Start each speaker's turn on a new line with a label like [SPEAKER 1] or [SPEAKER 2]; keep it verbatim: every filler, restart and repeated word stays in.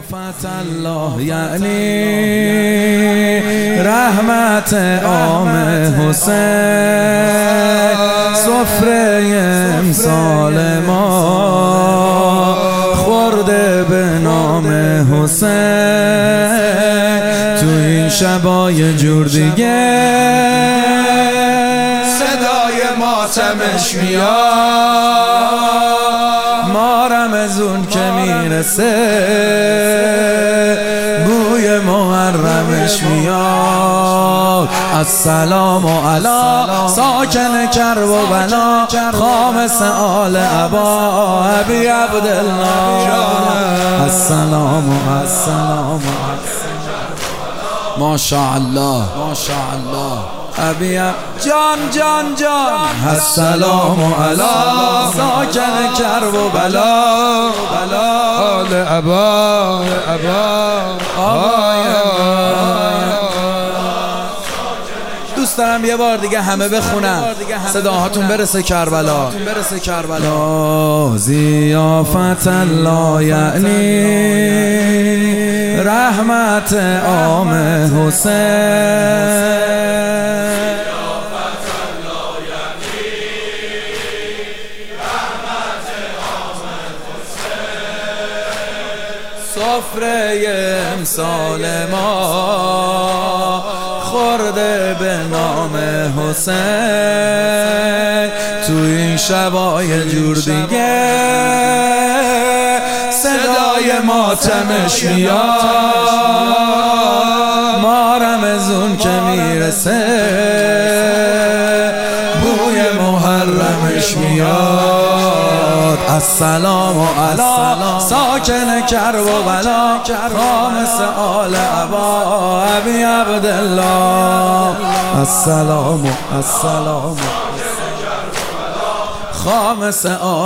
[SPEAKER 1] ضیافت الله یعنی رحمت عام حسین، سفره امسال ما خورده به نام حسین. تو این شبای جور دیگه
[SPEAKER 2] صدای ماتمش میاد،
[SPEAKER 1] ما رمضون که میرسه بوی محرمش میاد. السلام علی ساکن کرب و بلا، خامس آل ابا ابی عبدالله. السلام السلام ماشاءالله ماشاءالله ابی جان جان جان. السلام علی ساکن کرب و بلا
[SPEAKER 2] آل ابا ابا.
[SPEAKER 1] دوست دارم یه بار دیگه همه بخونن، صداهاتون برسه کربلا. ضیافت الله یعنی رحمت عام حسین، سفره امسال ما خورده به نام حسین. تو این شبای جور دیگه صدای ماتمش میاد، ما رمضون که میرسه بوی محرمش میاد. السلام علی ساکن کرب و بلا، خامس آل ابا ابی عبدالله. السلام السلام خامس آل